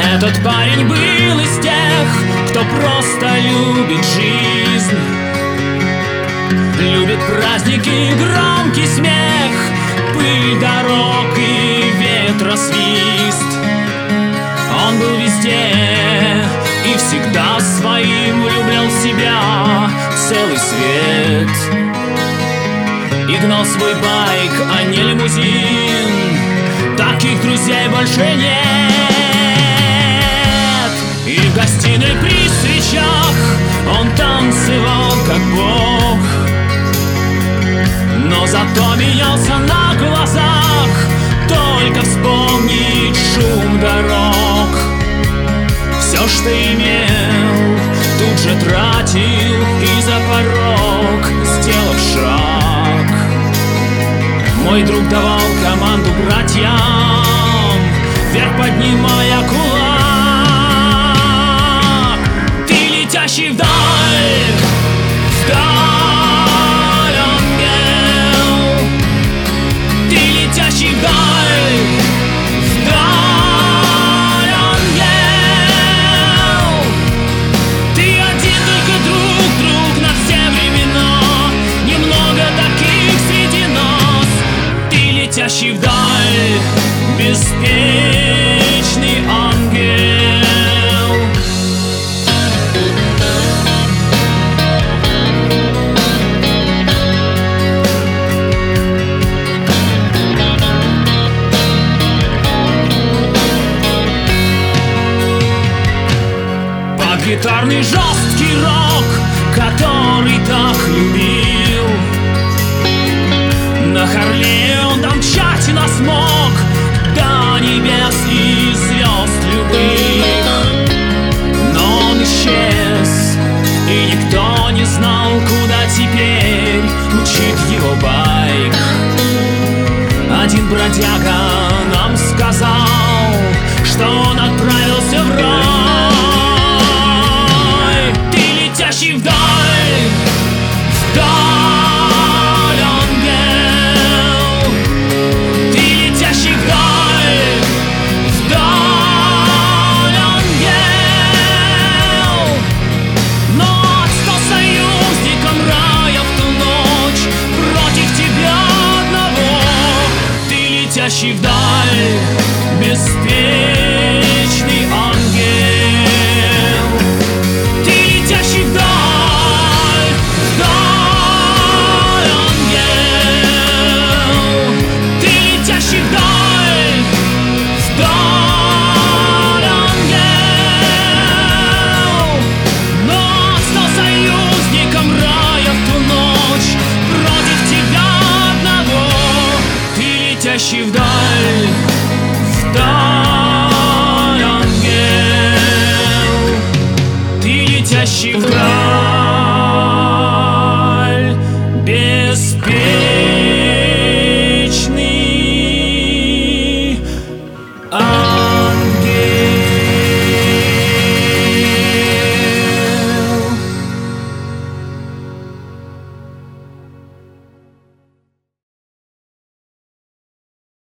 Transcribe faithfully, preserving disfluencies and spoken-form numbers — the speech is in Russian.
Этот парень был из тех, кто просто любит жизнь, любит праздники, громкий смех, пыль дорог и ветросвист. Он был везде и всегда своим влюблял в себя целый свет. И гнал свой байк, а не лимузин. Таких друзей больше нет. И в гостиной при свечах он танцевал как бог, но зато менялся на глазах. Только вспомнить шум дорог. Все, что имел, тут же тратил и за порог сделав шаг. Мой друг давал команду братьям, вверх поднимая кулак. Ты летящий вдаль, вдаль, ангел. Ты летящий вдаль, вдаль, ангел. Ты один только друг, друг на все времена. Немного таких среди нас. Ты летящий вдаль, беспечный ангел. Под гитарный жесткий рок, который так любил, на Харлее он домчать нас мог до небес и звезд любых. Но он исчез, и никто не знал, куда теперь мчит его байк. Один бродяга нам сказал, что он отправился в рай. Ты летящий вдаль, вдаль, ангел. Ты летящий вдаль, вдаль, ангел. Но стал союзником рая в ту ночь против тебя одного. Ты летящий вдаль, беспечный ангел. Ты летящий вдаль, вдаль, ангел. Ты летящий вдаль, вдаль, ангел. Но стал союзником рая в ту ночь против тебя одного. Ты летящий вдаль, вдаль, ангел. Ты летящий вдаль.